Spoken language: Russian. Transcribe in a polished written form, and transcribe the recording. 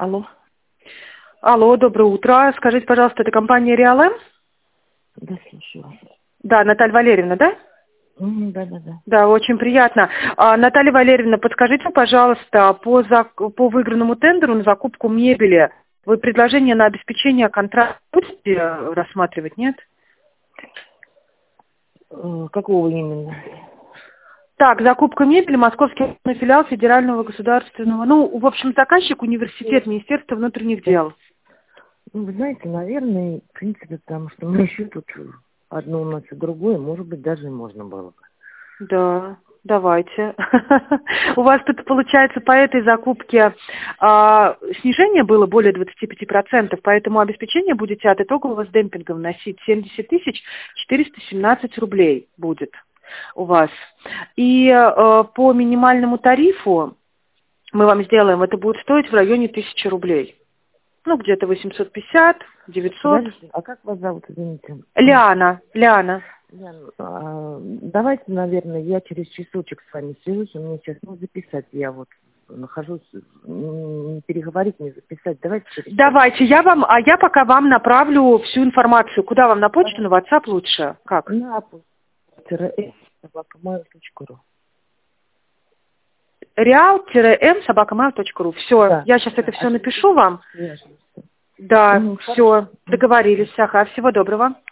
Алло. Алло, доброе утро. Скажите, пожалуйста, это компания Реалэм? Да, слушаю вас. Да, Наталья Валерьевна, да? Да. Да, очень приятно. Наталья Валерьевна, подскажите, пожалуйста, по выигранному тендеру на закупку мебели вы предложение на обеспечение контракта будете рассматривать, нет? Какого именно? Так, закупка мебели, московский филиал Федерального государственного, в общем, заказчик университет Министерства внутренних дел. Ну, вы знаете, наверное, в принципе, потому что мы еще тут одно у нас и другое, может быть, даже и можно было бы. Да, давайте. У вас тут, получается, по этой закупке снижение было более 25%, поэтому обеспечение будете от итогового с демпингом вносить 70 417 рублей будет у вас. И по минимальному тарифу мы вам сделаем, это будет стоить в районе 1000 рублей. Где-то 850, 900. Подождите, а как вас зовут, извините? Лиана. Ян, давайте, наверное, я через часочек с вами свяжусь, мне сейчас записать, я вот нахожусь, не переговорить, не записать. Давайте, я пока вам направлю всю информацию. Куда вам, на почту, на WhatsApp лучше? Как? На apple@mail.ru. real-m@mail.ru. Все, Да. я сейчас это все напишу вам. Свяжемся. Да, все, договорились. Ага, всего доброго.